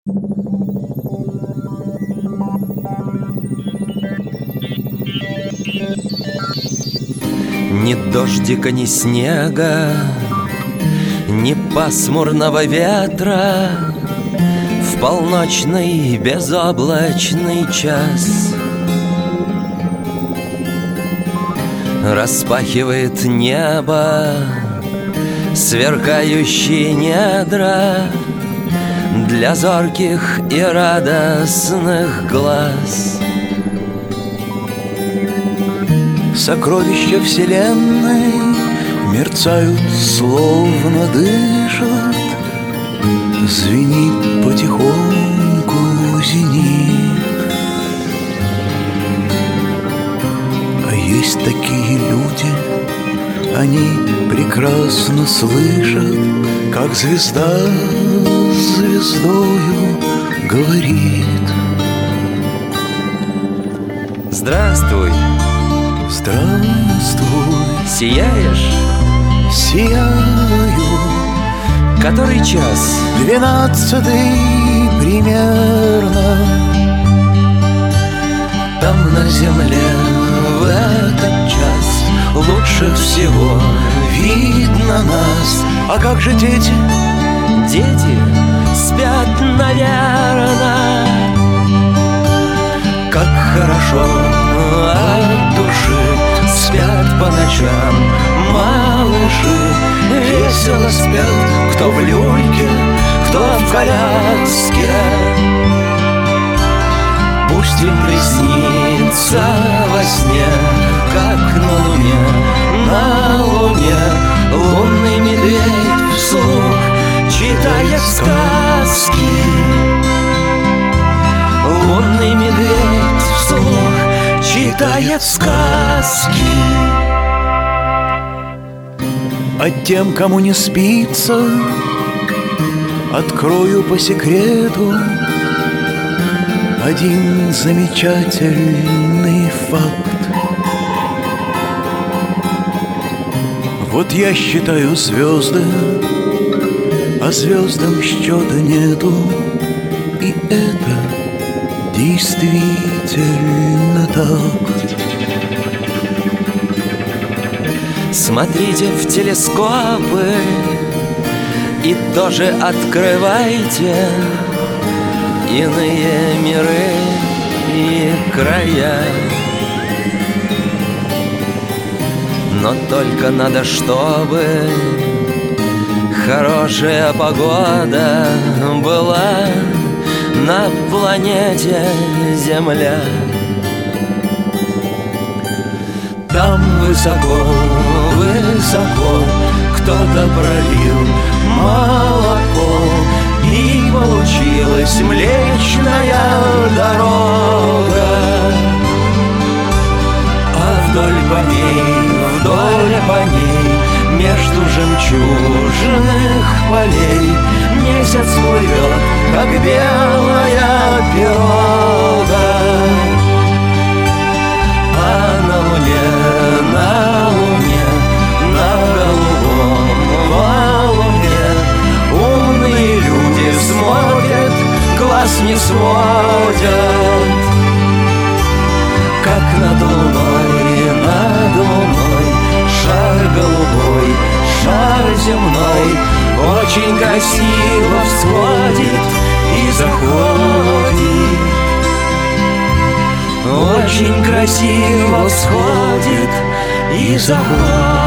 Ни дождика, ни снега, ни пасмурного ветра в полночный безоблачный час распахивает небо сверкающие недра для зорких и радостных глаз. Сокровища вселенной мерцают, словно дышат, звенит потихоньку зенит. А есть такие люди, они прекрасно слышат, как звезда с звездою говорит. Здравствуй. Здравствуй. Сияешь? Сияю. Который час? 12-й примерно. Там на земле в этот час лучше всего видно нас. А как же дети? Дети спят, наверно. Как хорошо от души спят по ночам малыши. Весело спят, кто в люльке, кто в коляске. Пусть им приснится во сне, как на луне лунный медведь вслух читает сказки. Лунный медведь вслух читает сказки. А тем, кому не спится, открою по секрету один замечательный факт. Вот я считаю звезды, а звездам счета нету. И это действительно так. Смотрите в телескопы и тоже открывайте иные миры и края. Но только надо, чтобы хорошая погода была на планете Земля. Там высоко, высоко кто-то пролил молоко, и получилась Млечная Дорога. А вдоль по ней, между жемчужных полей месяц плывет, как белая пирога. А на луне, на голубом луне умные люди смотрят, глаз не сводят. Как над луной, шар голубой, шар земной очень красиво всходит и заходит. Очень красиво всходит и заходит.